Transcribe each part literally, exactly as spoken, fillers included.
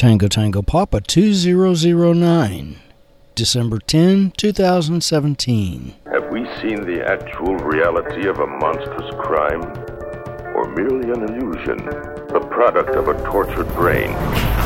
Tango Tango Papa two zero zero nine, December tenth, twenty seventeen. Have we seen the actual reality of a monstrous crime? Or merely an illusion, the product of a tortured brain?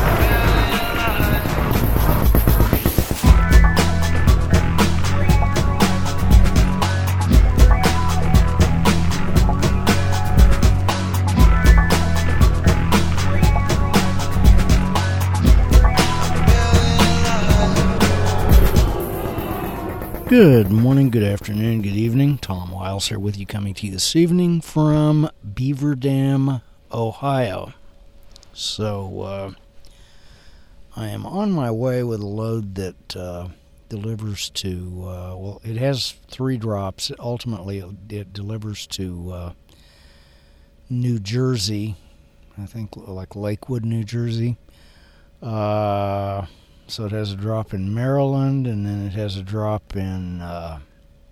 Good morning, good afternoon, good evening. Tom Wiles here with you, coming to you this evening from Beaver Dam, Ohio. So, uh, I am on my way with a load that uh, delivers to, uh, well, it has three drops. Ultimately, it delivers to uh, New Jersey, I think like Lakewood, New Jersey. Uh... So it has a drop in Maryland, and then it has a drop in uh,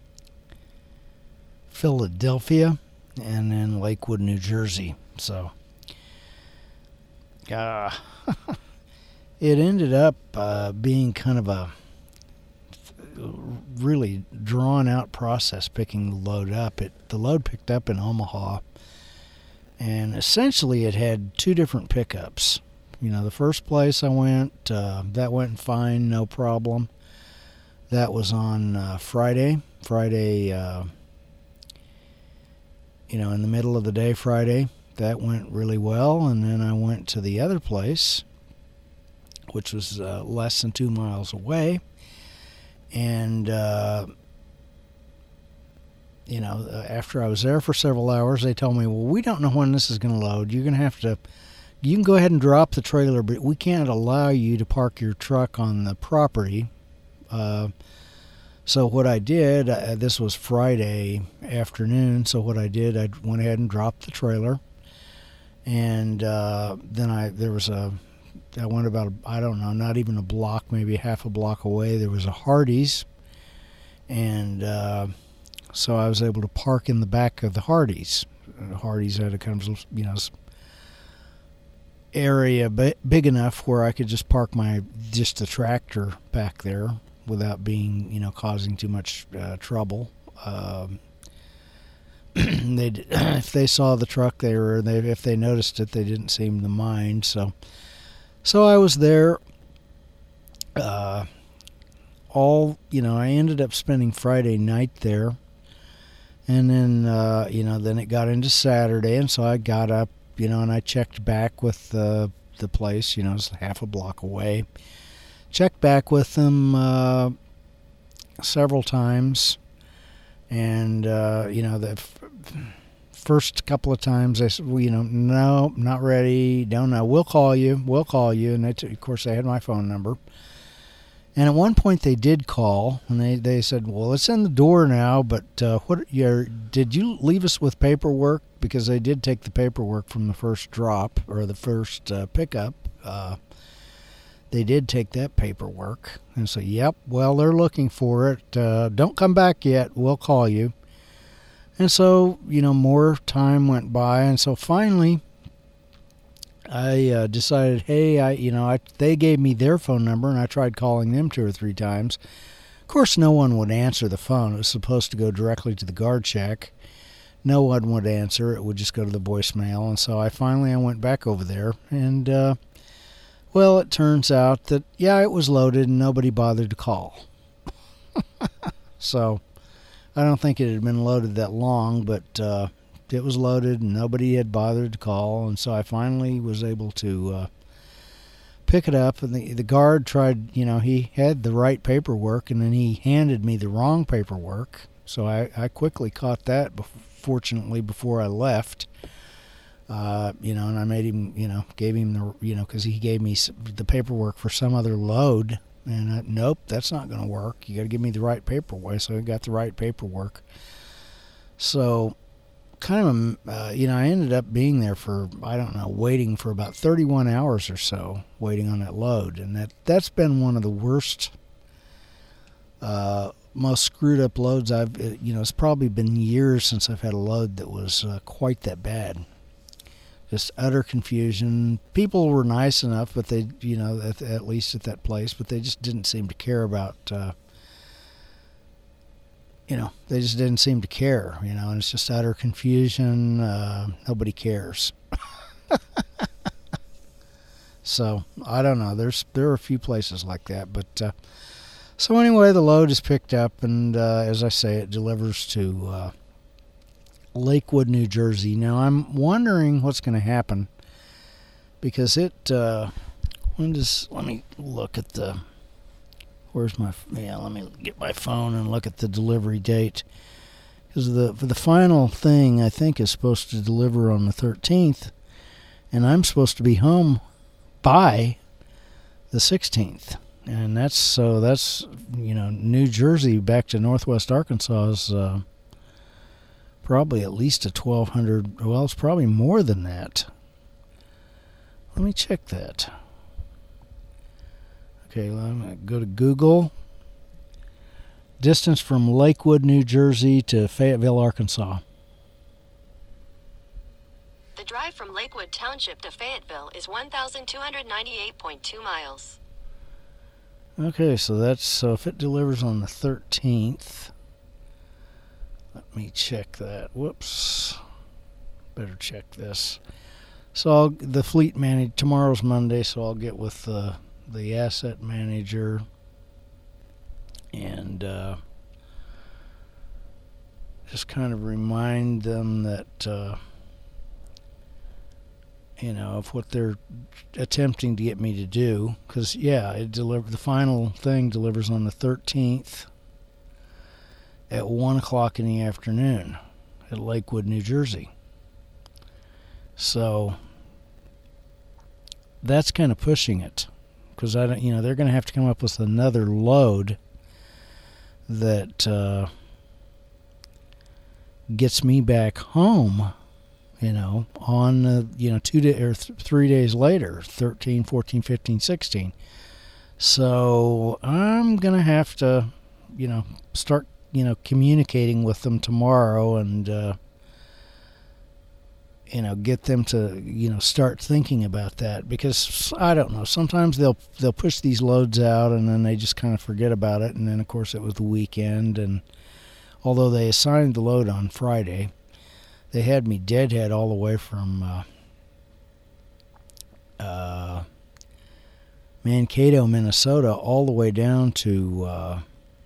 Philadelphia, and then Lakewood, New Jersey. So uh, it ended up uh, being kind of a really drawn-out process picking the load up. It the load picked up in Omaha, and essentially it had two different pickups. You know, the first place I went, uh, that went fine, no problem. That was on uh, Friday. Friday, uh, you know, in the middle of the day Friday. That went really well. And then I went to the other place, which was uh, less than two miles away. And, uh, you know, after I was there for several hours, they told me, well, we don't know when this is going to load. You're going to have to... You can go ahead and drop the trailer, but we can't allow you to park your truck on the property. Uh, so what I did, uh, this was Friday afternoon, so what I did, I went ahead and dropped the trailer. And uh, then I there was a, I went about, I don't know, not even a block, maybe half a block away, there was a Hardee's. And uh, so I was able to park in the back of the Hardee's. Hardee's had a kind of, you know, area big enough where I could just park my just the tractor back there without being, you know, causing too much uh, trouble. Um, they if they saw the truck, they were they if they noticed it, they didn't seem to mind. So, so I was there. Uh, all you know, I ended up spending Friday night there, and then uh, you know, then it got into Saturday, and so I got up. You know, and I checked back with the the place. You know, it's half a block away. Checked back with them uh, several times, and uh, you know, the f- first couple of times I said, well, you know, no, not ready. Don't know. We'll call you. We'll call you. And they t- of course, they had my phone number. And at one point, they did call, and they, they said, well, it's in the door now, but uh, what your did you leave us with paperwork? Because they did take the paperwork from the first drop, or the first uh, pickup. Uh, they did take that paperwork. And so, yep, well, they're looking for it. Uh, don't come back yet. We'll call you. And so, you know, more time went by, and so finally, I uh, decided, hey, I, you know, I, they gave me their phone number, and I tried calling them two or three times. Of course, no one would answer the phone. It was supposed to go directly to the guard shack. No one would answer. It would just go to the voicemail. And so I finally, I went back over there, and, uh, well, it turns out that, yeah, it was loaded, and nobody bothered to call. So I don't think it had been loaded that long, but, uh, it was loaded and nobody had bothered to call, and so I finally was able to uh, pick it up. And the the guard tried, you know, he had the right paperwork, and then he handed me the wrong paperwork. So I, I quickly caught that, fortunately, before I left. Uh, you know, and I made him, you know, gave him the, you know, because he gave me the paperwork for some other load, and I, nope, that's not going to work. You got to give me the right paperwork. So I got the right paperwork. So. Kind of, uh, you know, I ended up being there for, I don't know, waiting for about thirty-one hours or so, waiting on that load. And that, that's been one of the worst, uh, most screwed up loads I've, you know, it's probably been years since I've had a load that was uh, quite that bad. just utter confusion. People were nice enough, but they, you know, at, at least at that place, but they just didn't seem to care about, uh, you know, they just didn't seem to care, you know, and it's just utter confusion. Uh, nobody cares. So, I don't know. There's There are a few places like that, but, uh, so anyway, the load is picked up, and, uh, as I say, it delivers to, uh, Lakewood, New Jersey. Now, I'm wondering what's going to happen, because it, uh, when does, let me look at the, where's my, yeah, let me get my phone and look at the delivery date, because the, for the final thing, I think, is supposed to deliver on the thirteenth, and I'm supposed to be home by the sixteenth, and that's, so that's, you know, New Jersey back to Northwest Arkansas is, uh, probably at least a twelve hundred, well, it's probably more than that. Let me check that. Okay, well, I'm going to go to Google. Distance from Lakewood, New Jersey to Fayetteville, Arkansas. The drive from Lakewood Township to Fayetteville is one thousand two hundred ninety-eight point two miles. Okay, so that's, so if it delivers on the thirteenth, let me check that. Whoops. Better check this. So I'll, the fleet manager, tomorrow's Monday, so I'll get with the, the asset manager and uh, just kind of remind them that, uh, you know, of what they're attempting to get me to do. Because, yeah, it deliver, the final thing delivers on the thirteenth. At one o'clock in the afternoon at Lakewood, New Jersey. So that's kind of pushing it, because I don't, you know, they're going to have to come up with another load that uh, gets me back home, you know, on uh, you know two day, or th- three days later, thirteen, fourteen, fifteen, sixteen. So I'm going to have to, you know, start, you know, communicating with them tomorrow and, uh, you know, get them to, you know, start thinking about that, because I don't know, sometimes they'll, they'll push these loads out and then they just kind of forget about it. And then of course it was the weekend, and although they assigned the load on Friday, they had me deadhead all the way from, uh, uh, Mankato, Minnesota, all the way down to, uh,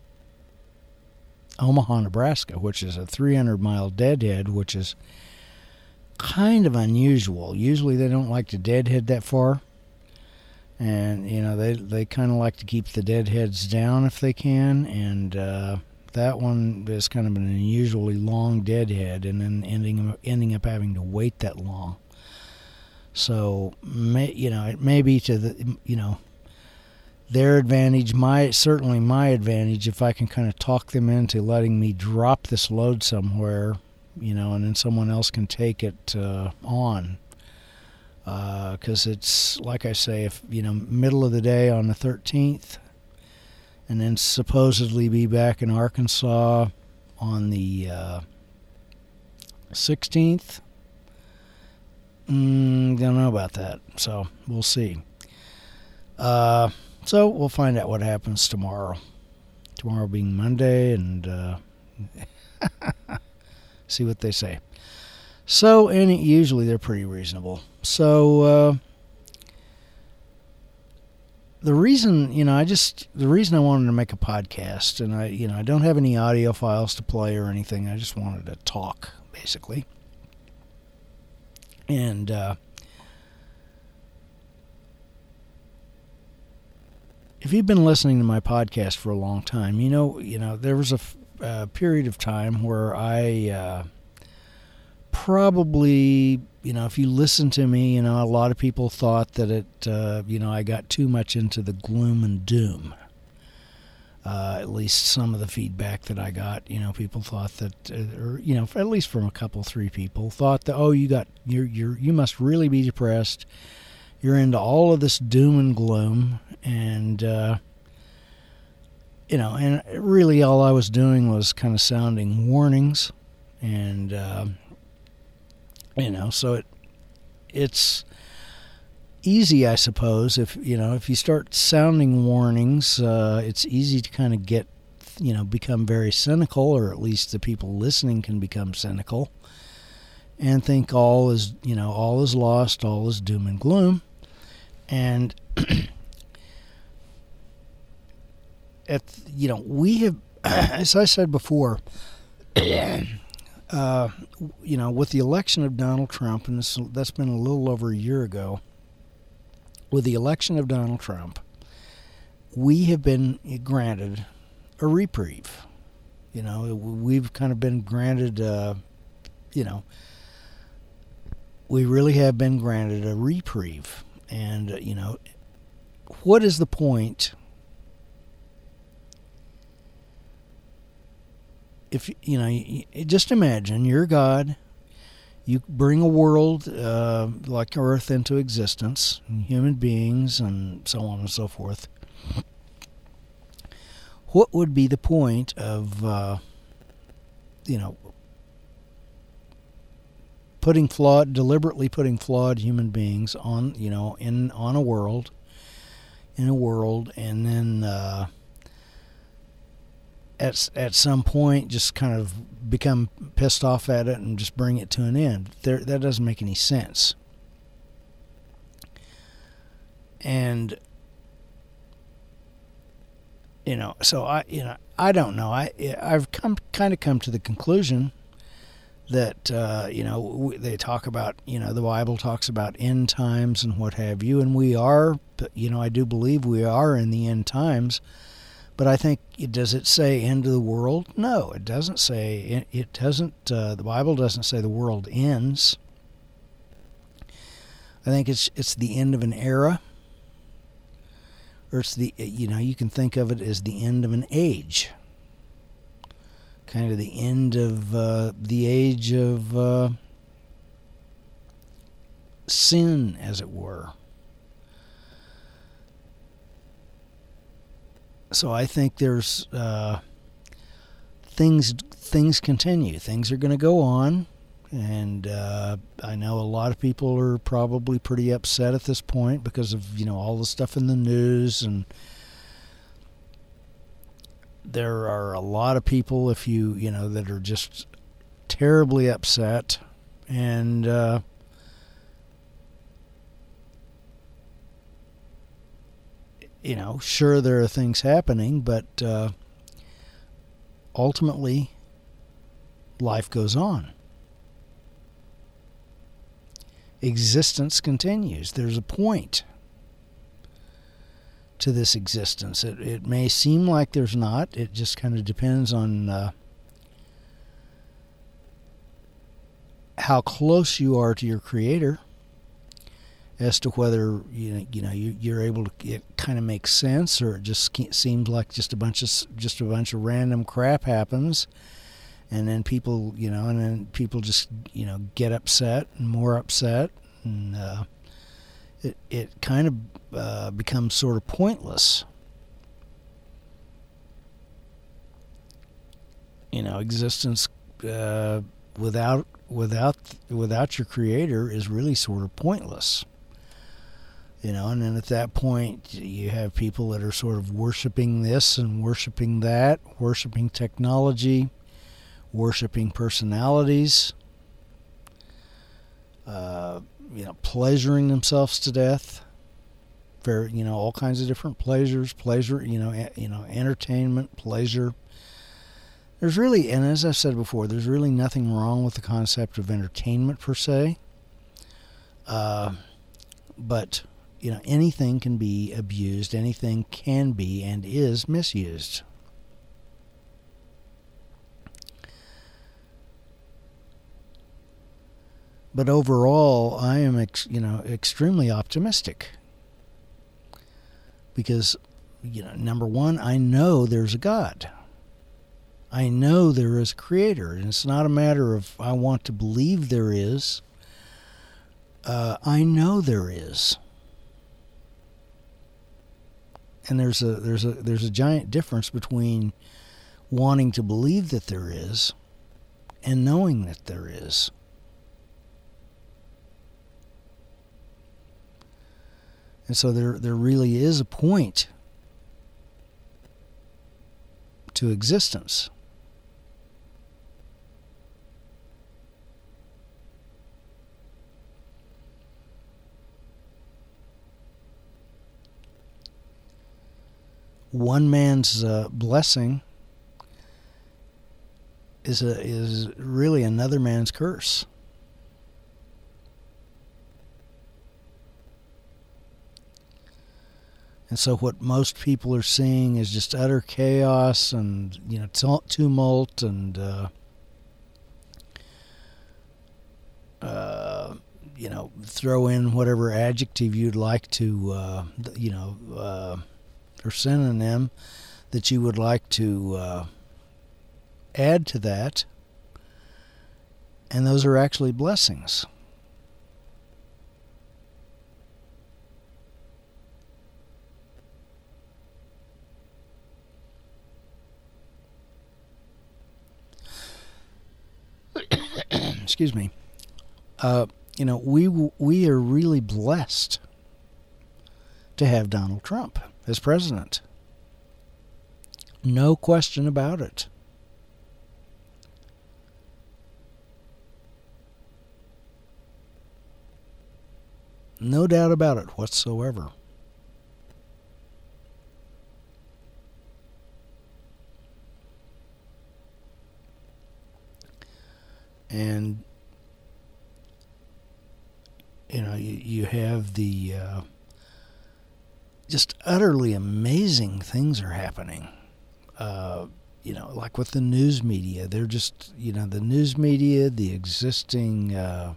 Omaha, Nebraska, which is a three hundred mile deadhead, which is kind of unusual. Usually they don't like to deadhead that far, and you know they they kind of like to keep the deadheads down if they can, and uh, that one is kind of an unusually long deadhead, and then ending ending up having to wait that long. So may, you know it may be to the you know. their advantage, my certainly my advantage, if I can kind of talk them into letting me drop this load somewhere, you know, and then someone else can take it uh, on. Because uh, it's, like I say, if, you know, middle of the day on the thirteenth, and then supposedly be back in Arkansas on the uh, sixteenth. Mm, don't know about that, so we'll see. Uh... So we'll find out what happens tomorrow. Tomorrow being Monday, and uh, see what they say. So, and usually they're pretty reasonable. So uh, the reason, you know, I just the reason I wanted to make a podcast, and I, you know, I don't have any audio files to play or anything. I just wanted to talk, basically, and. Uh, If you've been listening to my podcast for a long time, you know, you know, there was a, a period of time where I uh, probably, you know, if you listen to me, you know, a lot of people thought that it, uh, you know, I got too much into the gloom and doom. Uh, at least some of the feedback that I got, you know, people thought that, uh, or you know, at least from a couple, three people, thought that, oh, you got, you're, you're, you must really be depressed. You're into all of this doom and gloom, and, uh, you know, and really all I was doing was kind of sounding warnings, and, uh, you know, so it, it's easy, I suppose, if you know if you start sounding warnings, uh, it's easy to kind of get, you know, become very cynical, or at least the people listening can become cynical and think all is, you know, all is lost, all is doom and gloom. And at you know, we have, as I said before, uh, you know, with the election of Donald Trump, and this, that's been a little over a year ago. With the election of Donald Trump, we have been granted a reprieve. You know, we've kind of been granted, uh, you know, we really have been granted a reprieve. And, uh, you know, what is the point if, you know, you, just imagine you're God. You bring a world uh, like Earth into existence, and human beings, and so on and so forth. What would be the point of, uh, you know, putting flawed, deliberately putting flawed human beings on, you know, in on a world, in a world, and then uh, at at some point just kind of become pissed off at it and just bring it to an end? There, that doesn't make any sense. And you know, so I, you know, I don't know. I, I've come kind of come to the conclusion that uh, you know, they talk about, you know, the Bible talks about end times and what have you, and we are, you know, I do believe we are in the end times. But I think, does it say end of the world? No, it doesn't say, it doesn't, uh, the Bible doesn't say the world ends. I think it's it's the end of an era. Or it's the, you know, you can think of it as the end of an age. Kind of the end of uh, the age of uh, sin, as it were. So I think there's uh, things things continue. Things are going to go on, and uh, I know a lot of people are probably pretty upset at this point because of, you know, all the stuff in the news, and there are a lot of people, if you you know, that are just terribly upset, and uh, you know, sure, there are things happening, but uh, ultimately, life goes on. Existence continues. There's a point to this existence. It, it may seem like there's not. It just kind of depends on uh, how close you are to your Creator, as to whether, you know, you know you, you're able to, it kind of makes sense, or it just seems like just a bunch of just a bunch of random crap happens, and then people, you know, and then people just, you know, get upset and more upset, and uh, it it kind of uh, becomes sort of pointless. You know, existence uh, without without without your Creator is really sort of pointless. You know, and then at that point, you have people that are sort of worshiping this and worshiping that, worshiping technology, worshiping personalities, uh, you know, pleasuring themselves to death. For, you know, all kinds of different pleasures, pleasure, you know, you know, entertainment, pleasure. There's really, and as I've said before, there's really nothing wrong with the concept of entertainment per se. Uh, but you know, anything can be abused, anything can be and is misused. But overall, I am, ex, you know, extremely optimistic. Because, you know, number one, I know there's a God. I know there is a Creator. And it's not a matter of I want to believe there is. Uh, I know there is. And there's a there's a there's a giant difference between wanting to believe that there is and knowing that there is. And so there there really is a point to existence. One man's uh, blessing is a, is really another man's curse. And so what most people are seeing is just utter chaos and, you know, tumult and, uh, uh, you know, throw in whatever adjective you'd like to, uh, you know, uh, or synonym that you would like to uh, add to that. And those are actually blessings. Excuse me. Uh, you know, we we are really blessed to have Donald Trump as president. No question about it. No doubt about it whatsoever. And, you know, you, you have the uh, just utterly amazing things are happening. Uh, you know, like with the news media, they're just, you know, the news media, the existing, uh,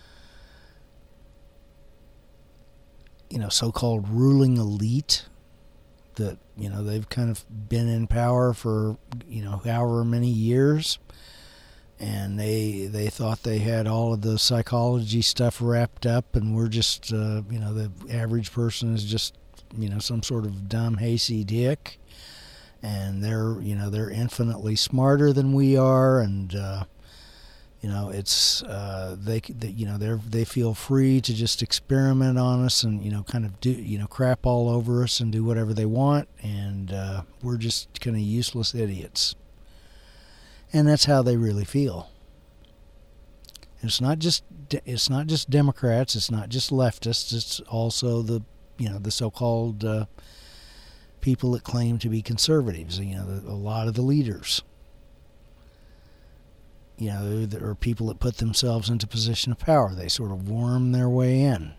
you know, so-called ruling elite that, you know, they've kind of been in power for, you know, however many years. And they they thought they had all of the psychology stuff wrapped up, and we're just, uh, you know, the average person is just, you know, some sort of dumb, hasty dick. And they're, you know, they're infinitely smarter than we are, and, uh, you know, it's, uh, they, they, you know, they're, they feel free to just experiment on us and, you know, kind of do, you know, crap all over us and do whatever they want, and uh, we're just kind of useless idiots. And that's how they really feel. It's not just it's not just Democrats. It's not just leftists. It's also the you know the so-called uh, people that claim to be conservatives. You know, the, a lot of the leaders. You know, there are people that put themselves into position of power. They sort of worm their way in.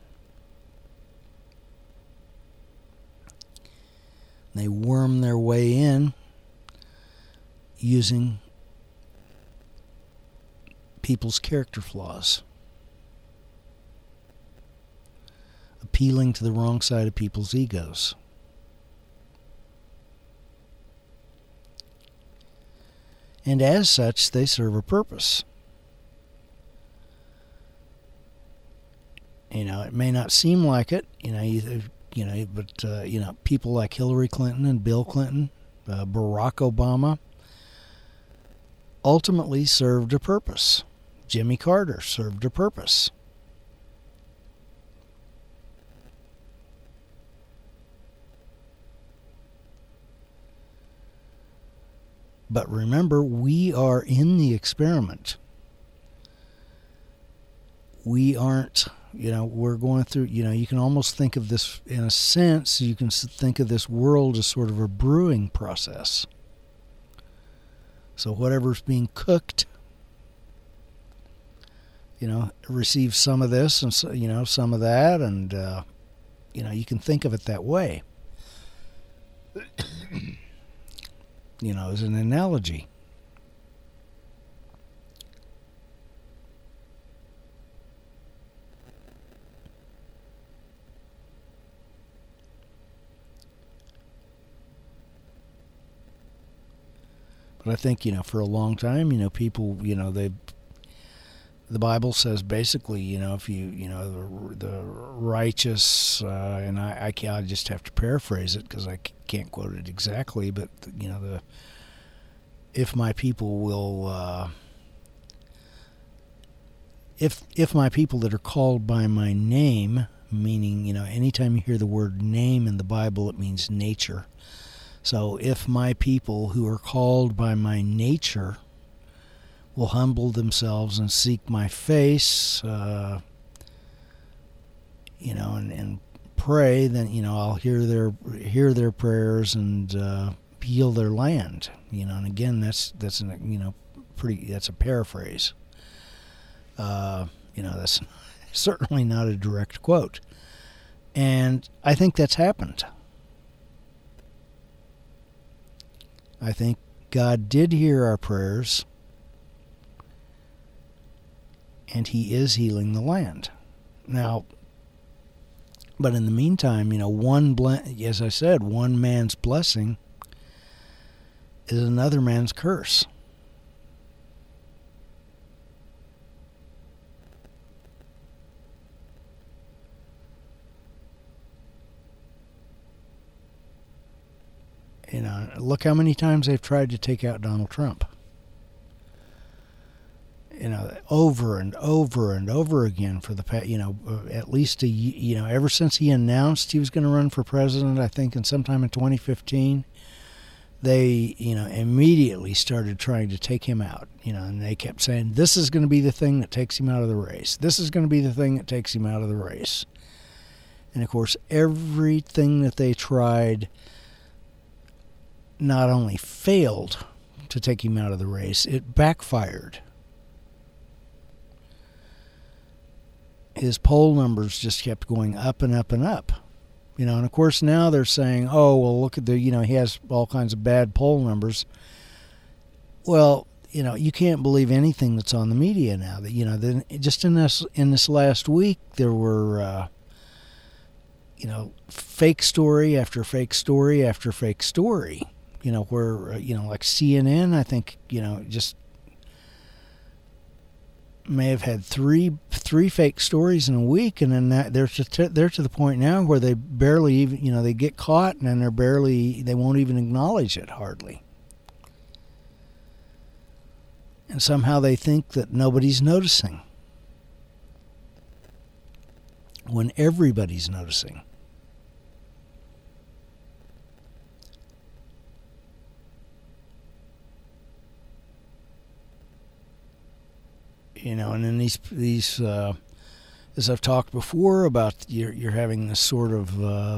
They worm their way in using people's character flaws, appealing to the wrong side of people's egos. And as such, they serve a purpose. You know, it may not seem like it, you know, you, you know, but, uh, you know, people like Hillary Clinton and Bill Clinton, uh, Barack Obama, ultimately served a purpose. Jimmy Carter served a purpose. But remember, we are in the experiment. We aren't, you know, we're going through, you know, you can almost think of this, in a sense, you can think of this world as sort of a brewing process. So whatever's being cooked, you know, receives some of this and, you know, some of that, and, uh, you know, you can think of it that way. You know, as an analogy. But I think, you know, for a long time, you know, people, you know, they, the Bible says basically, you know, if you, you know, the, the righteous, uh, and I, I, can't, I just have to paraphrase it because I can't quote it exactly, but, you know, the, if my people will, uh, if, if my people that are called by my name meaning, you know, anytime you hear the word name in the Bible, it means nature. So if my people who are called by my nature will humble themselves and seek my face, uh, you know, and, and pray, then, you know, I'll hear their hear their prayers and uh, heal their land. You know, and again, that's that's an, you know, pretty that's a paraphrase. Uh, you know, that's certainly not a direct quote, and I think that's happened. I think God did hear our prayers, and He is healing the land. Now, but in the meantime, you know, one ble- as I said, one man's blessing is another man's curse. You know, look how many times they've tried to take out Donald Trump. You know, over and over and over again for the past, you know, at least a, you know, ever since he announced he was going to run for president, I think, in sometime in twenty fifteen, they, you know, immediately started trying to take him out. You know, and they kept saying, this is going to be the thing that takes him out of the race. This is going to be the thing that takes him out of the race. And of course, everything that they tried not only failed to take him out of the race, it backfired. His poll numbers just kept going up and up and up. You know, and of course now they're saying, oh, well, look at the, you know, he has all kinds of bad poll numbers. Well, you know, you can't believe anything that's on the media now. That, you know, then just in this in this last week, there were, uh, you know, fake story after fake story after fake story. You know, where, you know, like C N N, I think, you know, just may have had three three fake stories in a week, and then that they're to, they're to the point now where they barely even, you know, they get caught and then they're barely, they won't even acknowledge it hardly. And somehow they think that nobody's noticing, when everybody's noticing. You know, and then these these uh, as I've talked before about, you're you're having this sort of uh,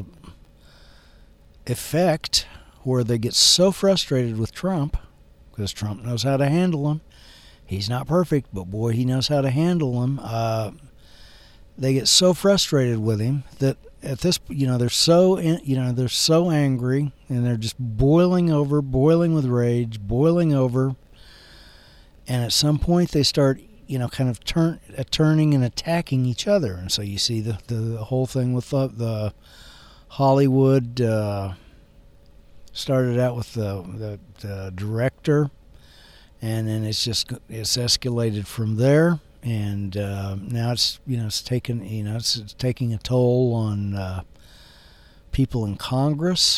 effect where they get so frustrated with Trump, because Trump knows how to handle him. He's not perfect, but boy, he knows how to handle him. Uh, they get so frustrated with him that at this, you know, they're so you know they're so angry, and they're just boiling over, boiling with rage, boiling over, and at some point they start, you know, kind of turn, uh, turning and attacking each other. And so you see the, the, the whole thing with the, the Hollywood, uh, started out with the, the, the director, and then it's just, it's escalated from there. And uh, now it's, you know, it's taken, you know, it's, it's taking a toll on uh, people in Congress.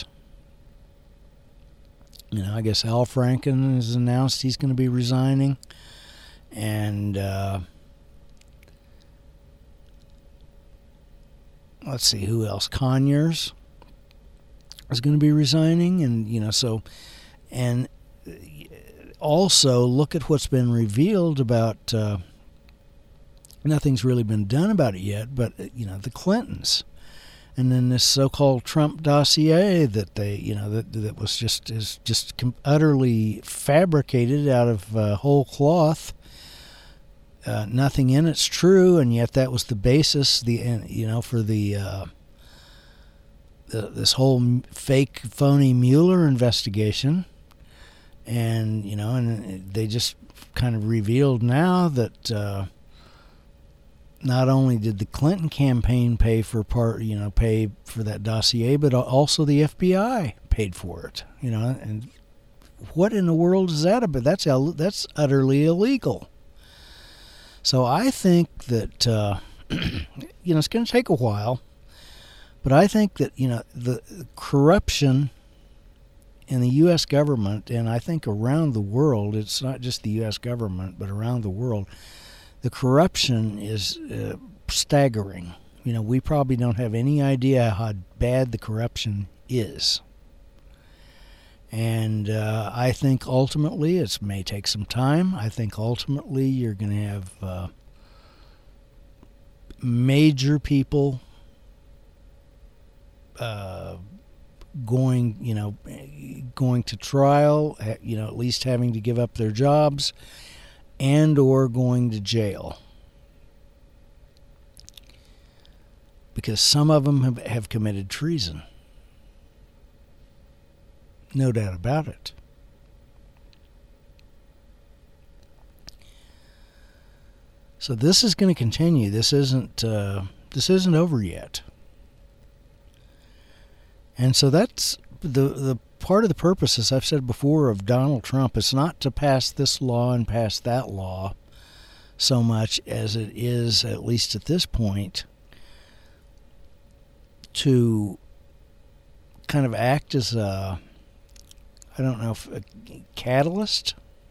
You know, I guess Al Franken has announced he's going to be resigning. And uh, let's see, who else? Conyers is going to be resigning, and you know, so, and also look at what's been revealed about. Uh, nothing's really been done about it yet, but you know, the Clintons, and then this so-called Trump dossier that they, you know, that that was just is just utterly fabricated out of uh, whole cloth. Uh, nothing in it's true, and yet that was the basis, the you know, for the, uh, the this whole fake, phony Mueller investigation, and you know, and they just kind of revealed now that uh, not only did the Clinton campaign pay for part, you know, pay for that dossier, but also the F B I paid for it, you know, and what in the world is that about? That's that's utterly illegal. So I think that, uh, you know, it's going to take a while, but I think that, you know, the corruption in the U S government, and I think around the world, it's not just the U S government, but around the world, the corruption is uh, staggering. You know, we probably don't have any idea how bad the corruption is. And uh, I think ultimately, it may take some time. I think ultimately you're going to have uh, major people uh, going, you know, going to trial, you know, at least having to give up their jobs, and or going to jail. Because some of them have, have committed treason. No doubt about it. So this is going to continue. This isn't uh, this isn't over yet. And so that's the the part of the purpose, as I've said before, of Donald Trump is not to pass this law and pass that law so much as it is, at least at this point, to kind of act as a, I don't know, if a catalyst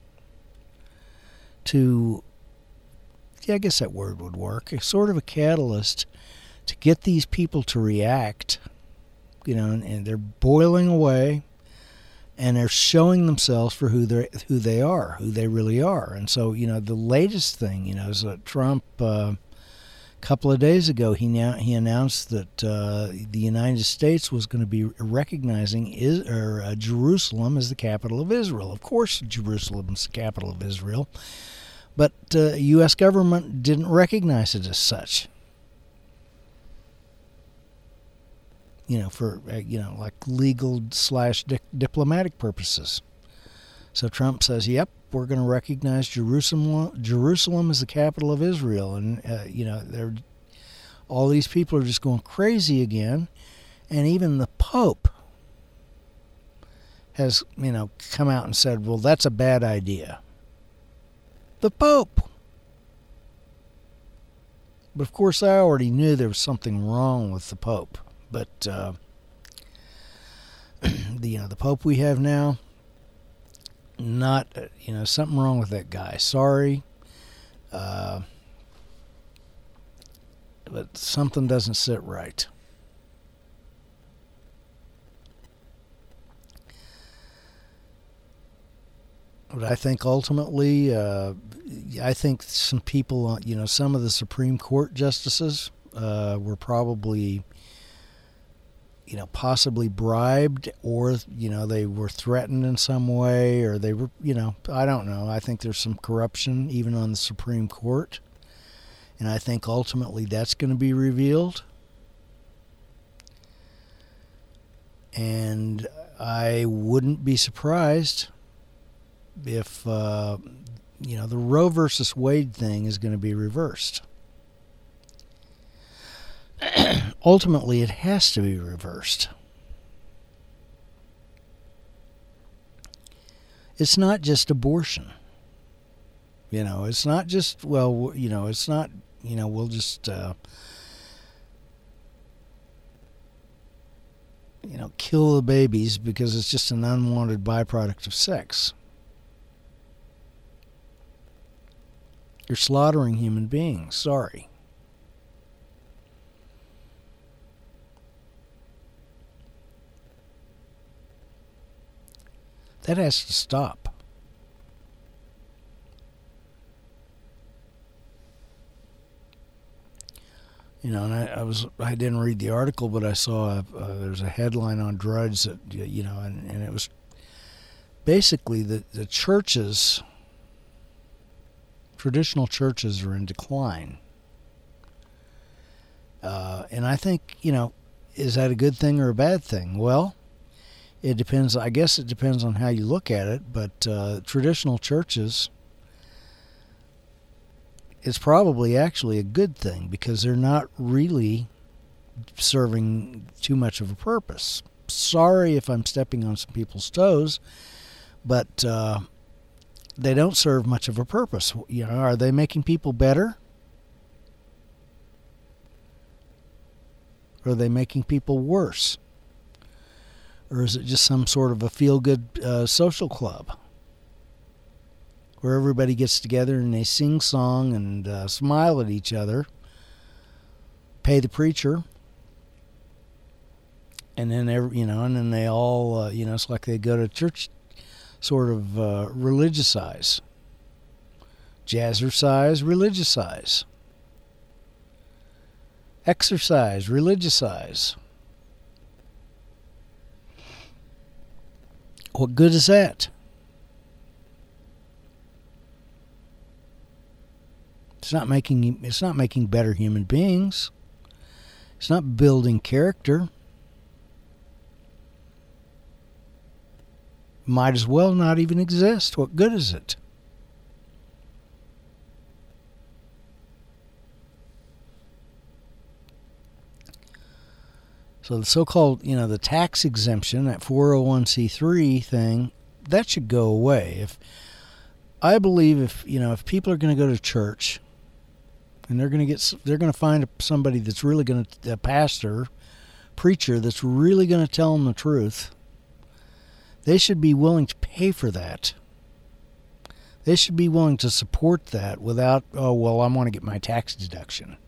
to, yeah, I guess that word would work, a sort of a catalyst to get these people to react, you know, and, and they're boiling away, and they're showing themselves for who they who they are, who they really are. And so, you know, the latest thing, you know, is that Trump, uh, a couple of days ago, he now he announced that uh, the United States was going to be recognizing is, or, uh, Jerusalem as the capital of Israel. Of course, Jerusalem is the capital of Israel, but uh, the U S government didn't recognize it as such. You know, for, uh, you know, like legal slash di- diplomatic purposes. So Trump says, yep, we're going to recognize Jerusalem Jerusalem as the capital of Israel. And, uh, you know, they're, all these people are just going crazy again. And even the Pope has, you know, come out and said, well, that's a bad idea. The Pope. But, of course, I already knew there was something wrong with the Pope. But, uh, the, you know, the Pope we have now, not, uh, you know, something wrong with that guy. Sorry. Uh, but something doesn't sit right. But I think ultimately, uh, I think some people, you know, some of the Supreme Court justices uh, were probably, you know, possibly bribed, or, you know, they were threatened in some way, or they were, you know, I don't know. I think there's some corruption even on the Supreme Court. And I think ultimately that's going to be revealed. And I wouldn't be surprised if, uh, you know, the Roe versus Wade thing is going to be reversed. Ultimately, it has to be reversed. It's not just abortion. You know, it's not just, well, you know, it's not, you know, we'll just, uh, you know, kill the babies because it's just an unwanted byproduct of sex. You're slaughtering human beings. Sorry. That has to stop. You know, and I, I was I didn't read the article, but I saw a, uh, there's a headline on Drudge that, you know, and, and it was basically the, the churches, traditional churches are in decline. Uh, and I think, you know, is that a good thing or a bad thing? Well, it depends. I guess it depends on how you look at it, but uh, traditional churches, it's probably actually a good thing because they're not really serving too much of a purpose. Sorry if I'm stepping on some people's toes, but uh, they don't serve much of a purpose. You know, are they making people better? Or are they making people worse? Or is it just some sort of a feel-good uh, social club where everybody gets together and they sing song and uh, smile at each other, pay the preacher, and then every, you know, and then they all, uh, you know, it's like they go to church, sort of uh, religiousize, jazzercise, religiousize, exercise, religiousize. What good is that? It's not making it's not making better human beings. It's not building character. Might as well not even exist. What good is it? So the so-called, you know, the tax exemption, that four oh one c three thing, that should go away. If I believe if, you know, if people are going to go to church, and they're going to get, they're going to find somebody that's really going to, a pastor, preacher, that's really going to tell them the truth, they should be willing to pay for that. They should be willing to support that without, oh, well, I want to get my tax deduction.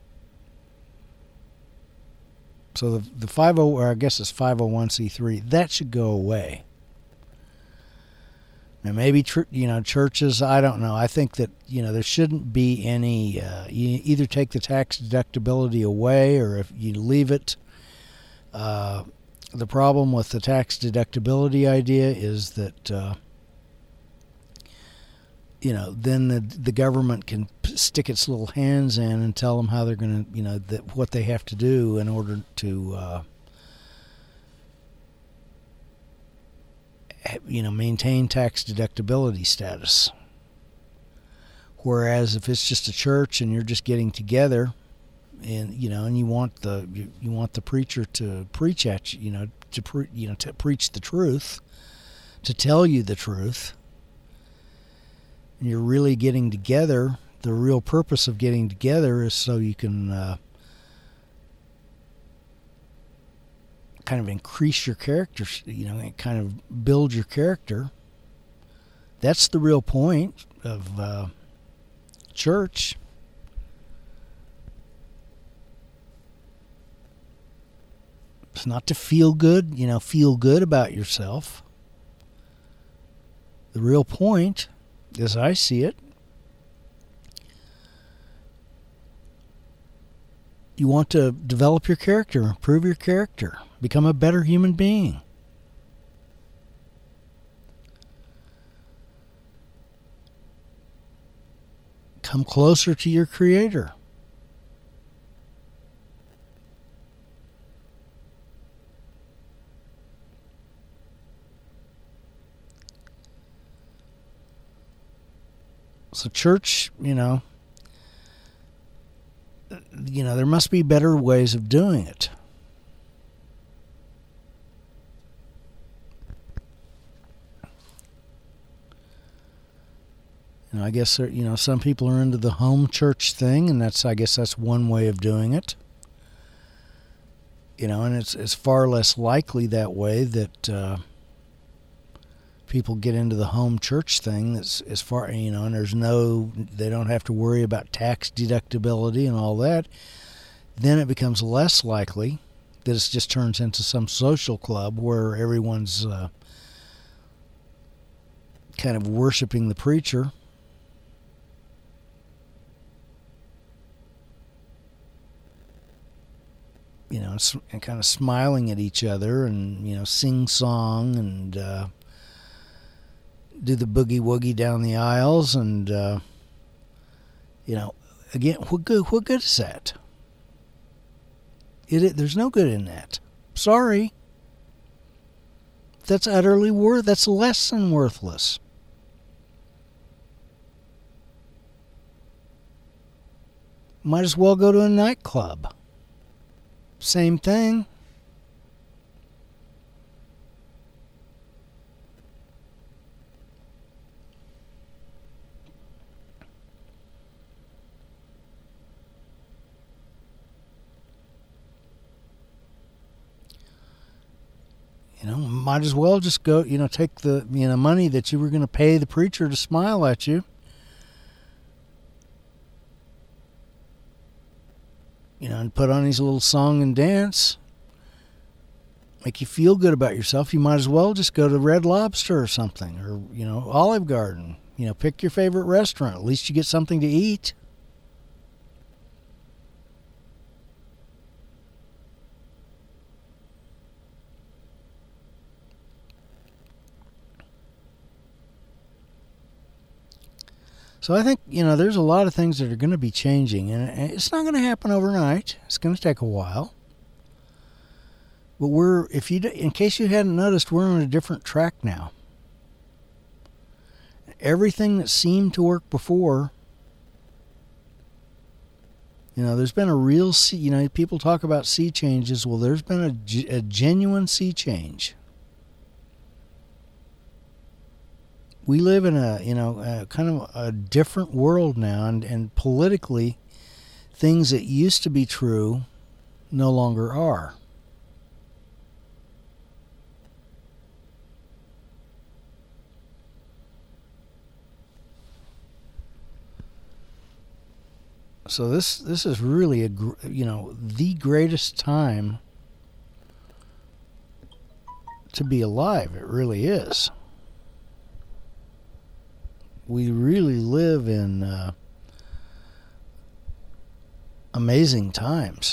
So the the five oh, or I guess it's five oh one c three, that should go away. Now maybe you know churches, I don't know. I think that you know there shouldn't be any. Uh, you either take the tax deductibility away, or if you leave it. Uh, the problem with the tax deductibility idea is that uh, you know then the the government can stick its little hands in and tell them how they're going to you know that what they have to do in order to. Uh, you know, maintain tax deductibility status. Whereas if it's just a church and you're just getting together, and you know, and you want the you, you want the preacher to preach at you, you know, to pre, you know to preach the truth, to tell you the truth, and you're really getting together. The real purpose of getting together is so you can. Uh, kind of increase your character, you know, and kind of build your character. That's the real point of uh, church. It's not to feel good, you know, feel good about yourself. The real point, as I see it, you want to develop your character, improve your character, become a better human being. Come closer to your Creator. So church, you know, you know, there must be better ways of doing it. You know, I guess, you know, some people are into the home church thing, and that's, I guess that's one way of doing it. You know, and it's, it's far less likely that way that uh, people get into the home church thing. That's as far, you know, and there's no, they don't have to worry about tax deductibility and all that. Then it becomes less likely that it just turns into some social club where everyone's uh, kind of worshiping the preacher. You know, and kind of smiling at each other and, you know, sing song and uh, do the boogie woogie down the aisles. And, uh, you know, again, what good, what good is that? It, it, there's no good in that. Sorry. That's utterly worth, that's less than worthless. Might as well go to a nightclub. Same thing. You know, might as well just go, you know, take the, you know, money that you were going to pay the preacher to smile at you. you know, and put on his little song and dance, make you feel good about yourself, you might as well just go to Red Lobster or something, or, you know, Olive Garden. You know, pick your favorite restaurant. At least you get something to eat. So I think, you know, there's a lot of things that are going to be changing, and it's not going to happen overnight. It's going to take a while. But we're, if you, in case you hadn't noticed, we're on a different track now. Everything that seemed to work before, you know, there's been a real sea, you know, people talk about sea changes. Well, there's been a, a genuine sea change. We live in a, you know, a kind of a different world now, and, and politically, things that used to be true no longer are. So this this is really a, you know, the greatest time to be alive. It really is. We really live in uh, amazing times.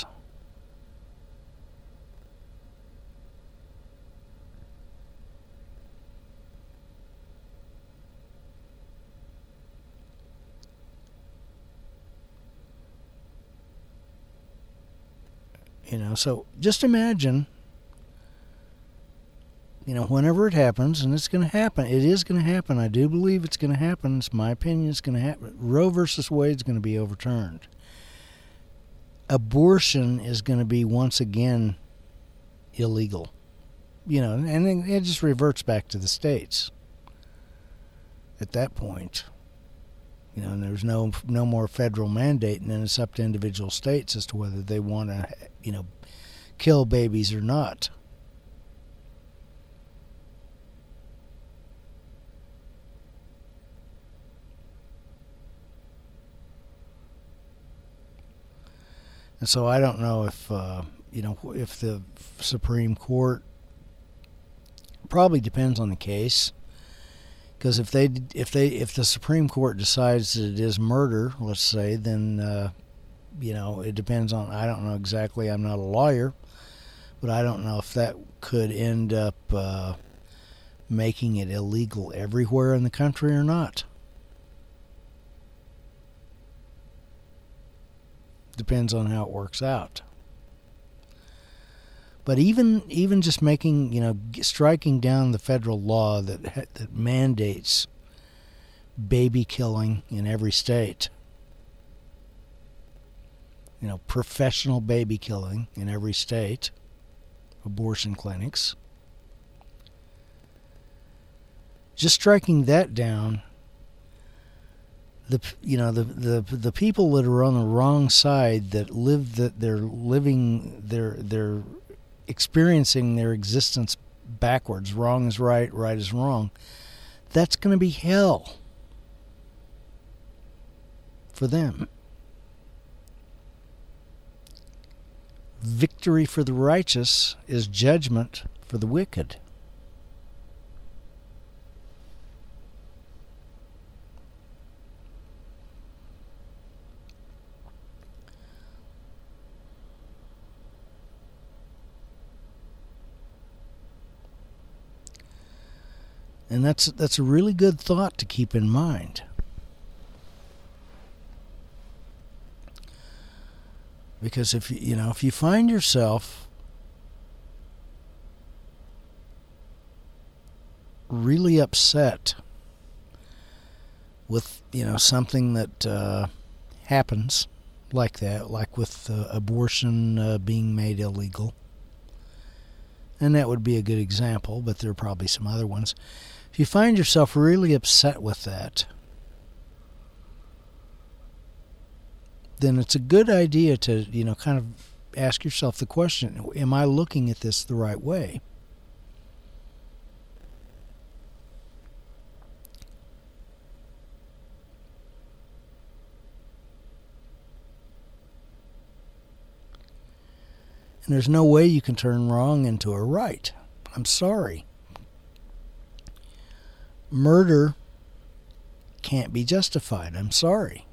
You know, so just imagine, you know, whenever it happens, and it's going to happen, it is going to happen. I do believe it's going to happen. It's my opinion. It's going to happen. Roe versus Wade is going to be overturned. Abortion is going to be once again illegal. You know, and it just reverts back to the states at that point. You know, and there's no no more federal mandate, and then it's up to individual states as to whether they want to, you know, kill babies or not. And so I don't know if, uh, you know, if the Supreme Court, probably depends on the case. Because if they if they if the Supreme Court decides that it is murder, let's say, then uh, you know, it depends on. I don't know exactly. I'm not a lawyer, but I don't know if that could end up uh, making it illegal everywhere in the country or not. Depends on how it works out. But even even just making, you know, striking down the federal law that that mandates baby killing in every state, you know, professional baby killing in every state, abortion clinics, just striking that down, the you know the the the people that are on the wrong side, that live that they're living their their experiencing their existence backwards. Wrong is right, right is wrong. That's going to be hell for them. Victory for the righteous is judgment for the wicked. And that's that's a really good thought to keep in mind. Because if you know if you find yourself really upset with, you know, something that uh, happens like that, like with uh, abortion uh, being made illegal, and that would be a good example, but there are probably some other ones. If you find yourself really upset with that, then it's a good idea to, you know, kind of ask yourself the question, am I looking at this the right way? And there's no way you can turn wrong into a right. I'm sorry. Murder can't be justified. I'm sorry.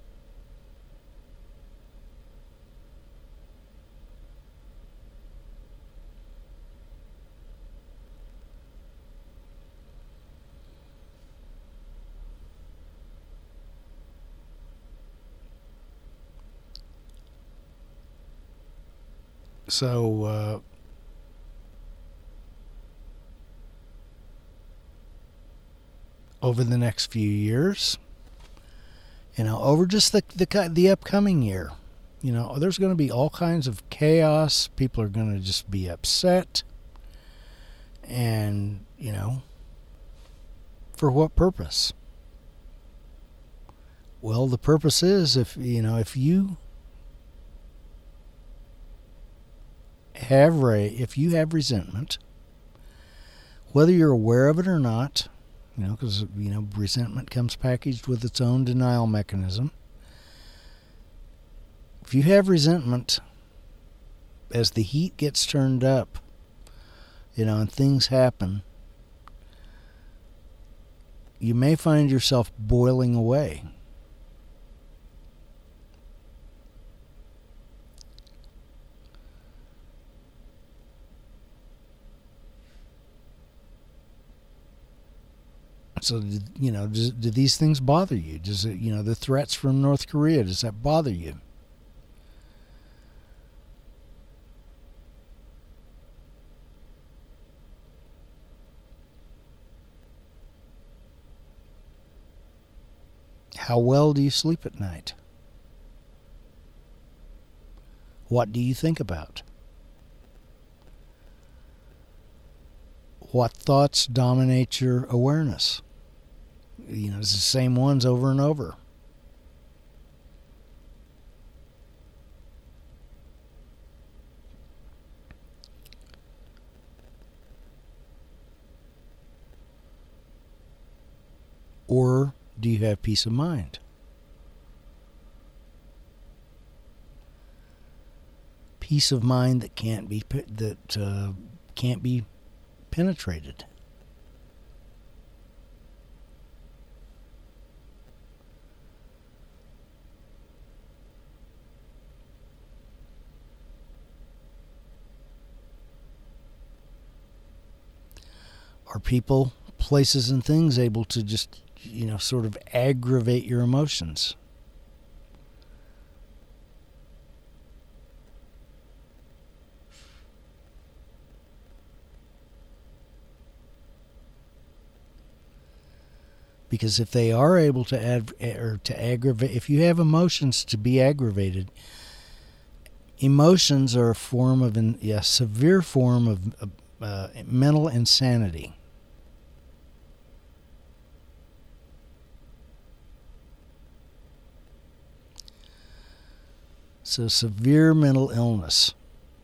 So, uh, over the next few years, you know, over just the the, the upcoming year, you know, there's going to be all kinds of chaos. People are going to just be upset. And, you know, for what purpose? Well, the purpose is, if, you know, if you have re- if you have resentment, whether you're aware of it or not, you know, because, you know, resentment comes packaged with its own denial mechanism. If you have resentment, as the heat gets turned up, you know, and things happen, you may find yourself boiling away. So, you know, do, do these things bother you? Does it, you know, the threats from North Korea, does that bother you? How well do you sleep at night? What do you think about? What thoughts dominate your awareness? You know, it's the same ones over and over. Or do you have peace of mind? Peace of mind that can't be that uh, can't be penetrated. Are people, places, and things able to just, you know, sort of aggravate your emotions? Because if they are able to add or to aggravate, if you have emotions to be aggravated, emotions are a form of an, a severe form of uh, mental insanity. So severe mental illness.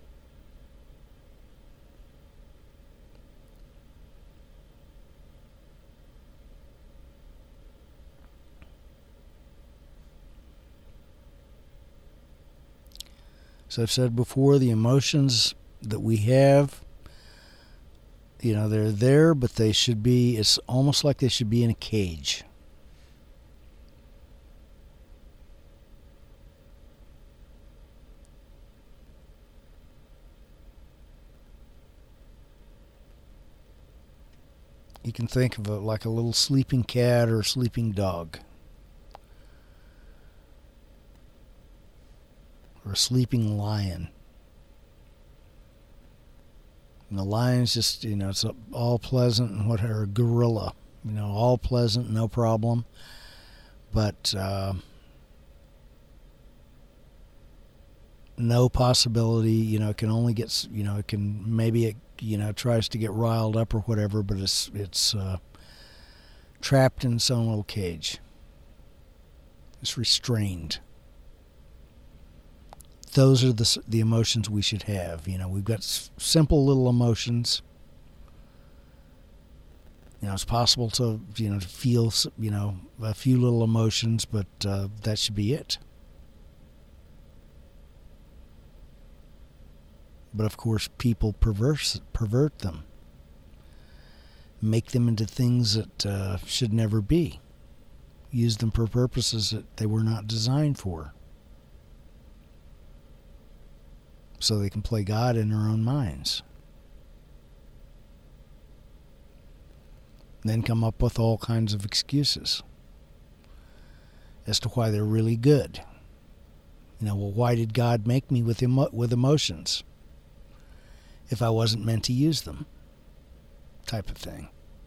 So I've said before, the emotions that we have, you know, they're there, but they should be, it's almost like they should be in a cage. You can think of it like a little sleeping cat or a sleeping dog. Or a sleeping lion. And the lion's just, you know, it's all pleasant and whatever, a gorilla. You know, all pleasant, no problem. But uh, no possibility, you know, it can only get, you know, it can, maybe it, you know, tries to get riled up or whatever, but it's it's uh, trapped in its own little cage. It's restrained. Those are the the emotions we should have. You know, we've got s- simple little emotions. You know, it's possible to, you know, to feel, you know, a few little emotions, but uh, that should be it. But of course, people perverse, pervert them, make them into things that uh, should never be, use them for purposes that they were not designed for, so they can play God in their own minds. Then come up with all kinds of excuses as to why they're really good. You know, well, why did God make me with emo- with emotions if I wasn't meant to use them? Type of thing.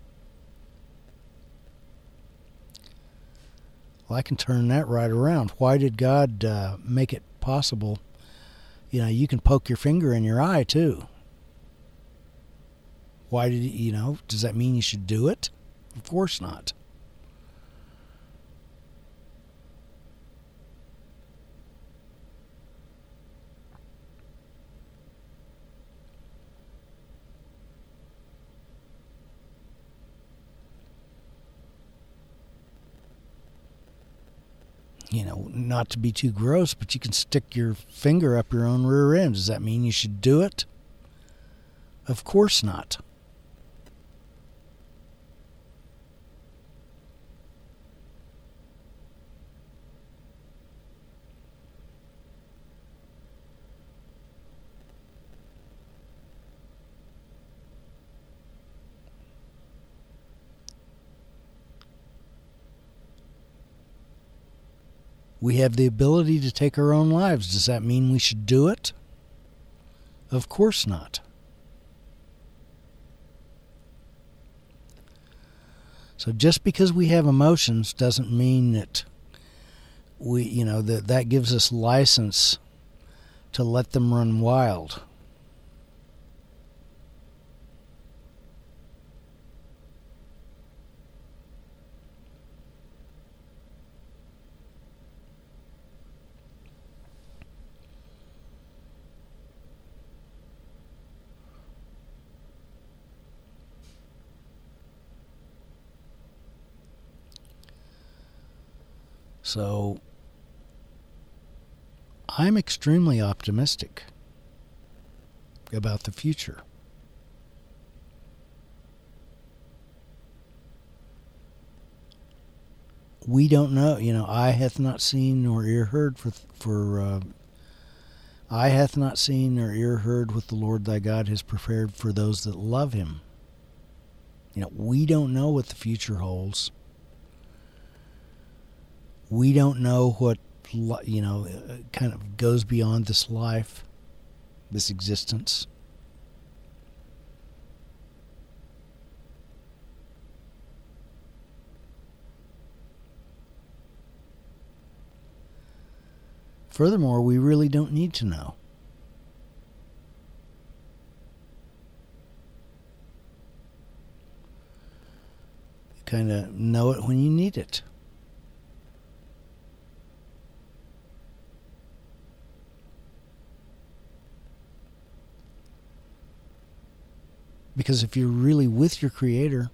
Well, I can turn that right around. Why did God uh, make it possible? You know, you can poke your finger in your eye too. Why did he, you know, does that mean you should do it? Of course not. You know, not to be too gross, but you can stick your finger up your own rear end. Does that mean you should do it? Of course not. We have the ability to take our own lives. Does that mean we should do it? Of course not. So just because we have emotions doesn't mean that we, you know, that that gives us license to let them run wild. So, I'm extremely optimistic about the future. We don't know, you know, eye hath not seen nor ear heard for, for uh, eye hath not seen nor ear heard what the Lord thy God has prepared for those that love him. You know, we don't know what the future holds. We don't know what, you know, kind of goes beyond this life, this existence. Furthermore, we really don't need to know. You kind of know it when you need it. Because if you're really with your Creator,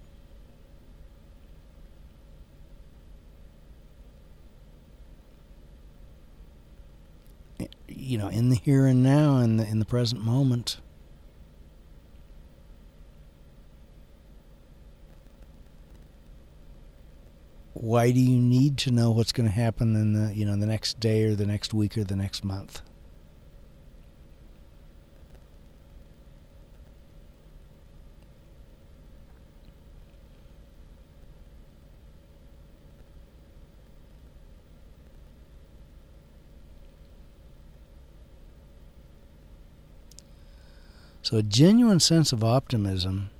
you know, in the here and now, in the in the present moment, why do you need to know what's going to happen in the, you know, the next day or the next week or the next month? So a genuine sense of optimism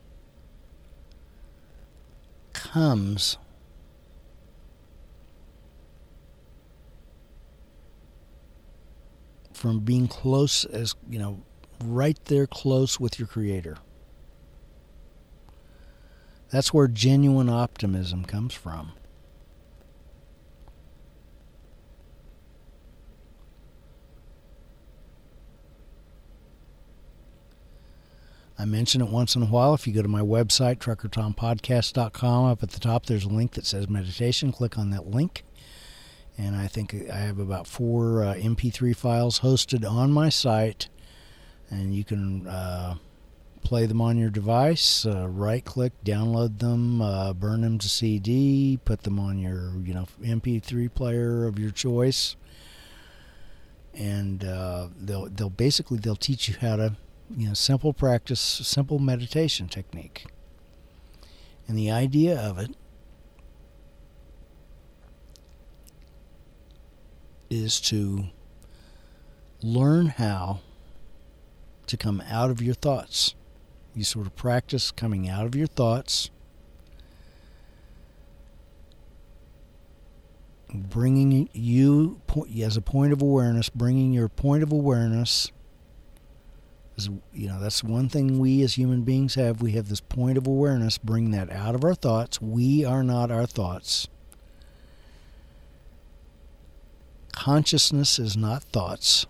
comes from being close, as you know, right there close with your Creator. That's where genuine optimism comes from. I mention it once in a while. If you go to my website, trucker tom podcast dot com, up at the top there's a link that says meditation. Click on that link. And I think I have about four uh, M P three files hosted on my site And you can uh, play them on your device, uh, right-click, download them, uh, burn them to C D, put them on your, you know, M P three player of your choice, and uh, they'll they'll basically they'll teach you how to, you know, simple practice, simple meditation technique. And the idea of it is to learn how to come out of your thoughts. You sort of practice coming out of your thoughts, bringing you as a point of awareness, bringing your point of awareness. Is, you know, that's one thing we as human beings have. We have this point of awareness. Bring that out of our thoughts. We are not our thoughts. Consciousness is not thoughts.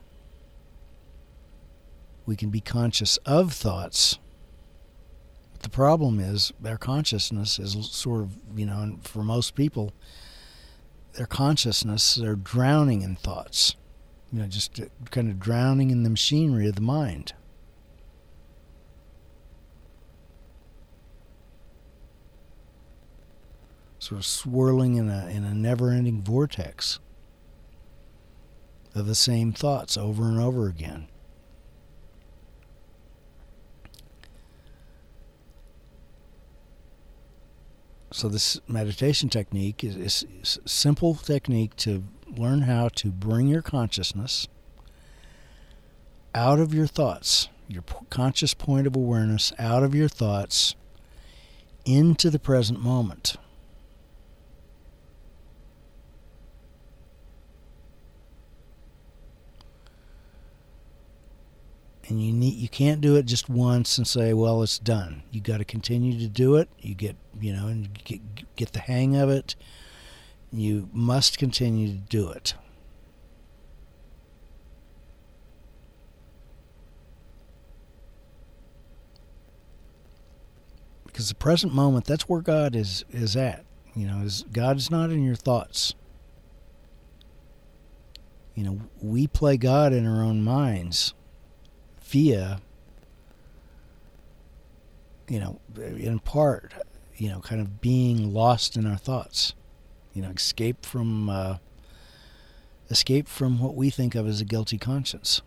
We can be conscious of thoughts. But the problem is their consciousness is sort of, you know, for most people, their consciousness, they're drowning in thoughts. You know, just kind of drowning in the machinery of the mind. Sort of swirling in a in a never-ending vortex of the same thoughts over and over again. So this meditation technique is, is, is a simple technique to learn how to bring your consciousness out of your thoughts, your conscious point of awareness out of your thoughts into the present moment. And you need you can't do it just once and say, well, it's done. You got to continue to do it. You get, you know, and get, get the hang of it. You must continue to do it. Because the present moment, that's where God is is at. You know, is God is not in your thoughts. You know, we play God in our own minds via, you know, in part, you know, kind of being lost in our thoughts. You know, escape from uh, escape from what we think of as a guilty conscience.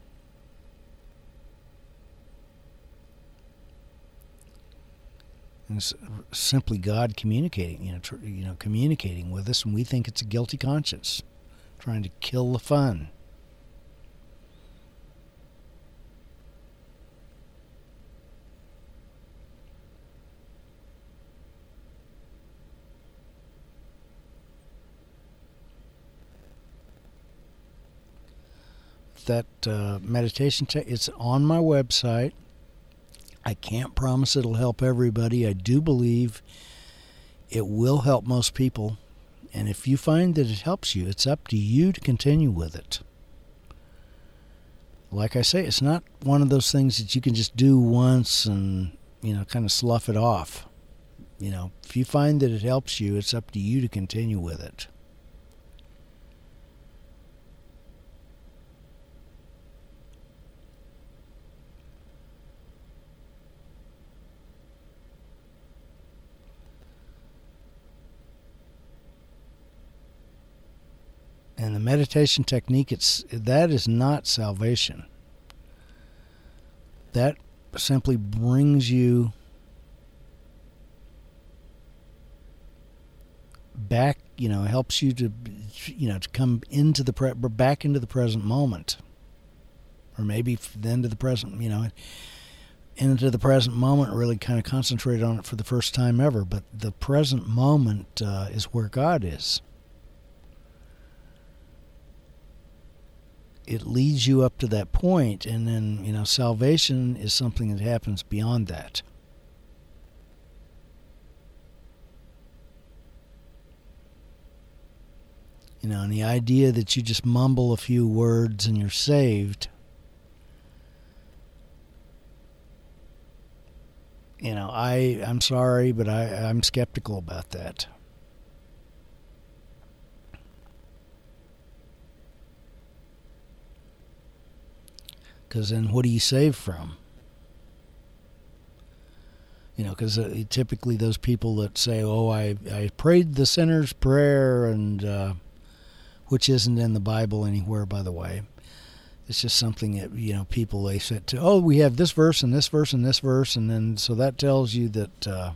And it's simply God communicating, you know, tr- you know, communicating with us, and we think it's a guilty conscience, trying to kill the fun. That uh, meditation, te- it's on my website. I can't promise it'll help everybody. I do believe it will help most people. And if you find that it helps you, it's up to you to continue with it. Like I say, it's not one of those things that you can just do once and, you know, kind of slough it off. You know, if you find that it helps you, it's up to you to continue with it. And the meditation technique, it's that is not salvation. That simply brings you back, you know, helps you to, you know, to come into the pre- back into the present moment, or maybe then to the present, you know, into the present moment. Really kind of concentrate on it for the first time ever. But the present moment uh, is where God is. It leads you up to that point, and then, you know, salvation is something that happens beyond that. You know, and the idea that you just mumble a few words and you're saved, you know, I, I'm sorry, but I, I'm skeptical about that. Because then what do you save from? You know, because uh, typically those people that say, oh, I, I prayed the sinner's prayer, and uh, which isn't in the Bible anywhere, by the way. It's just something that, you know, people, they said, to, oh, we have this verse and this verse and this verse, and then so that tells you that uh,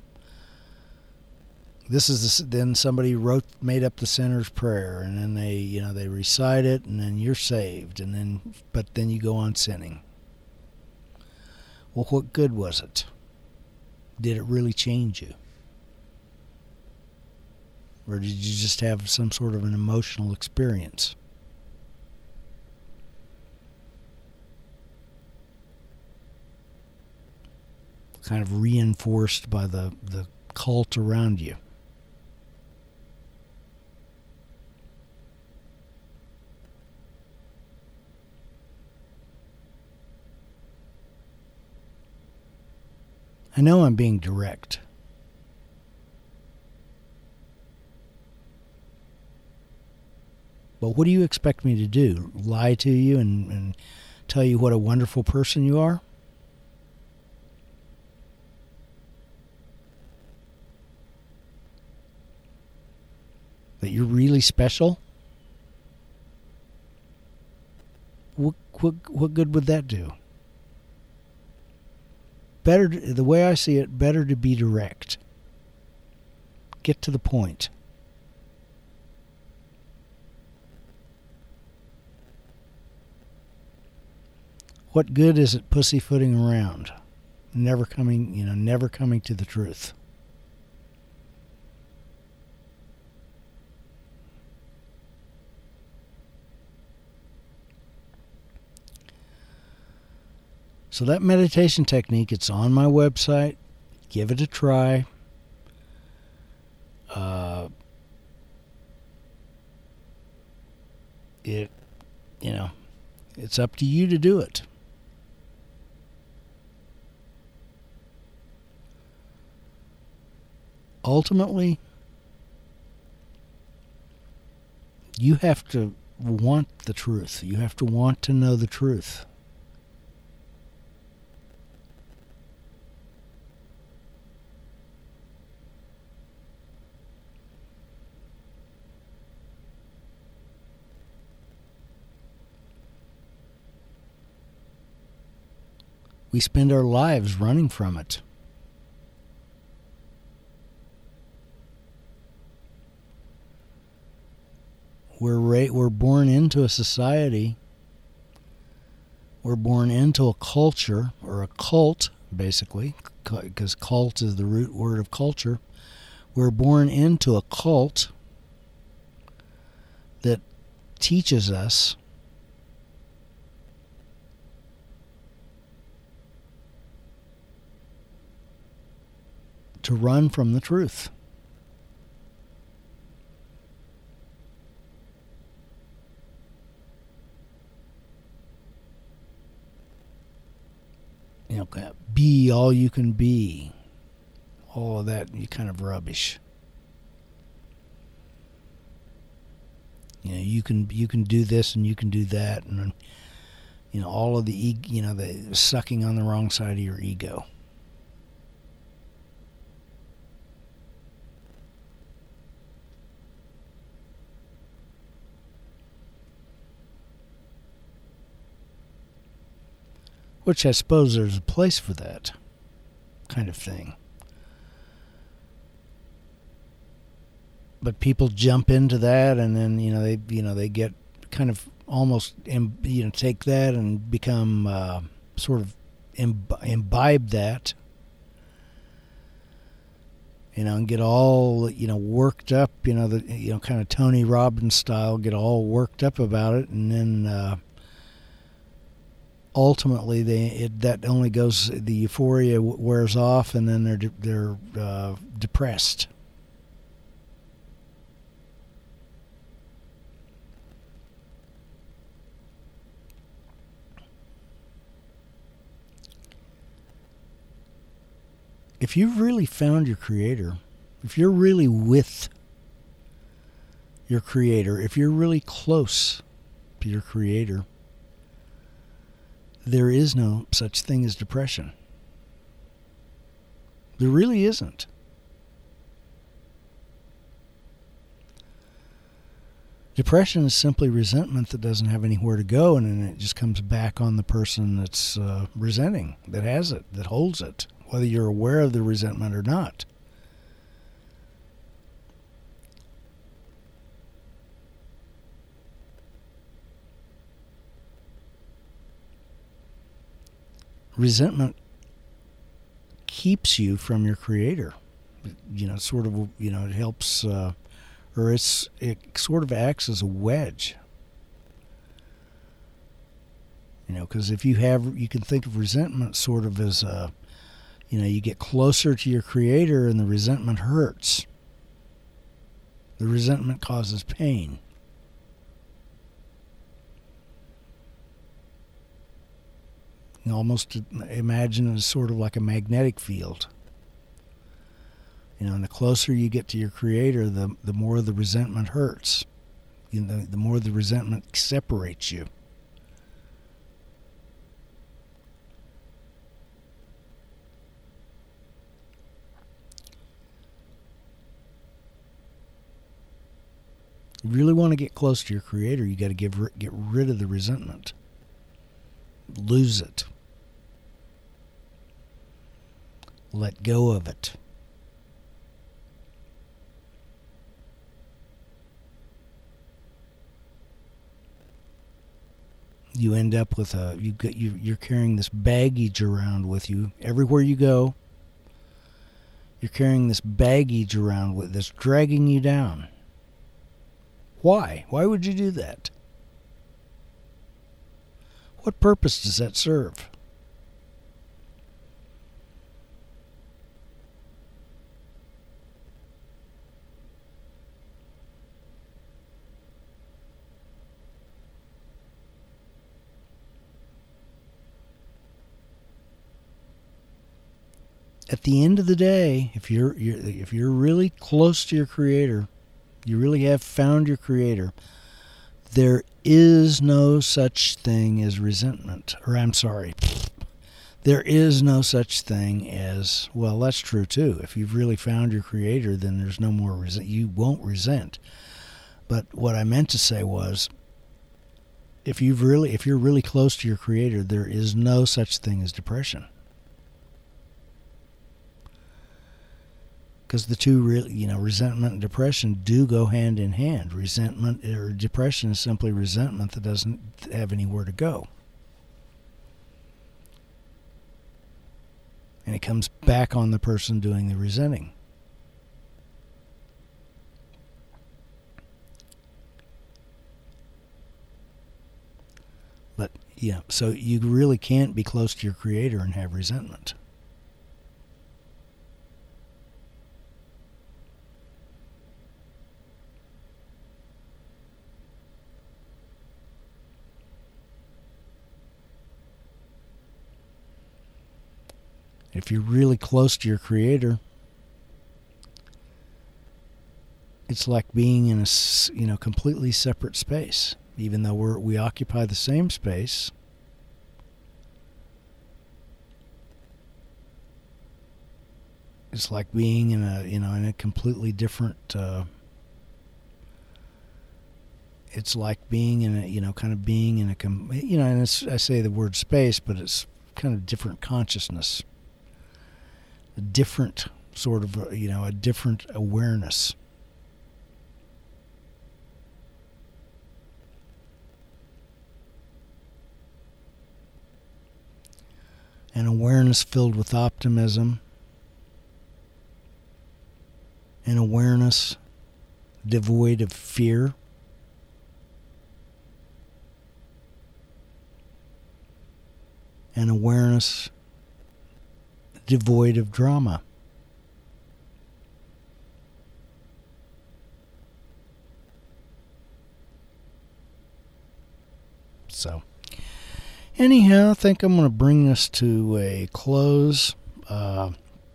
this is, the, then somebody wrote, made up the sinner's prayer, and then they, you know, they recite it, and then you're saved, and then, but then you go on sinning. Well, what good was it? Did it really change you? Or did you just have some sort of an emotional experience? Kind of reinforced by the, the cult around you. I know I'm being direct. But what do you expect me to do? Lie to you and, and tell you what a wonderful person you are? That you're really special? What, what, what good would that do? Better, the way I see it, better to be direct. Get to the point. What good is it pussyfooting around? Never coming, you know, never coming to the truth. So that meditation technique, it's on my website. Give it a try. Uh, it, you know, it's up to you to do it. Ultimately, you have to want the truth. You have to want to know the truth. We spend our lives running from it. We're ra- we're born into a society. We're born into a culture, or a cult, basically, because cult is the root word of culture. We're born into a cult that teaches us to run from the truth. You know, be all you can be. All of that kind of rubbish. You know, you can you can do this and you can do that, and you know all of the you know the sucking on the wrong side of your ego. Which I suppose there's a place for that kind of thing. But people jump into that, and then you know they you know they get kind of almost you know take that and become uh, sort of imb- imbibe that, you know, and get all you know worked up, you know the you know kind of Tony Robbins style, get all worked up about it, and then. Uh, Ultimately, they it, that only goes. The euphoria wears off, and then they're de- they're uh, depressed. If you've really found your Creator, if you're really with your Creator, if you're really close to your Creator, there is no such thing as depression. There really isn't. Depression is simply resentment that doesn't have anywhere to go, and then it just comes back on the person that's uh, resenting, that has it, that holds it, whether you're aware of the resentment or not. Resentment keeps you from your creator. You know, sort of, you know, it helps... Uh, or it's it sort of acts as a wedge. You know, because if you have, you can think of resentment sort of as a, you know, you get closer to your creator and the resentment hurts. The resentment causes pain. You know, almost imagine it as sort of like a magnetic field. You know, and the closer you get to your creator, the the more the resentment hurts. You know, the more the resentment separates you. You really want to get close to your creator, you got to give get rid of the resentment. Lose it. Let go of it. You end up with a you get you you're carrying this baggage around with you everywhere you go. You're carrying this baggage around with that's dragging you down. Why? Why would you do that? What purpose does that serve? At the end of the day, if you're, you're if you're really close to your creator, you really have found your creator, there is no such thing as resentment. Or I'm sorry, there is no such thing as, well, that's true too. If you've really found your creator, then there's no more resent. You won't resent. But what I meant to say was, if you've really, if you're really close to your creator, there is no such thing as depression. Because the two, really, you know, resentment and depression do go hand in hand. Resentment or depression is simply resentment that doesn't have anywhere to go. And it comes back on the person doing the resenting. But, yeah, so you really can't be close to your creator and have resentment. If you're really close to your creator, it's like being in a, you know, completely separate space. Even though we're, we occupy the same space, it's like being in a, you know, in a completely different, uh, it's like being in a, you know, kind of being in a, you know, and it's, I say the word space, but it's kind of different consciousness. A different sort of, you know, a different awareness. An awareness filled with optimism. An awareness devoid of fear. An awareness devoid of drama. So, anyhow, I think I'm going to bring this to a close. Uh,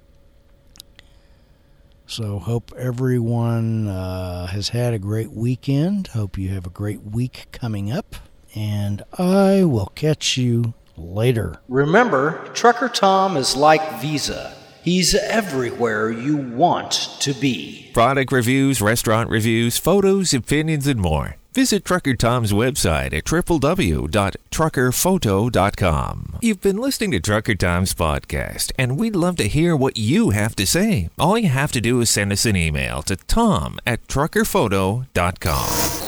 so, hope everyone uh, has had a great weekend. Hope you have a great week coming up. And I will catch you Later. Remember, Trucker Tom is like Visa. He's everywhere you want to be. Product reviews, restaurant reviews, photos, opinions, and more. Visit Trucker Tom's website at w w w dot trucker photo dot com. You've been listening to Trucker Tom's podcast, and we'd love to hear what you have to say. All you have to do is send us an email to tom at trucker photo dot com.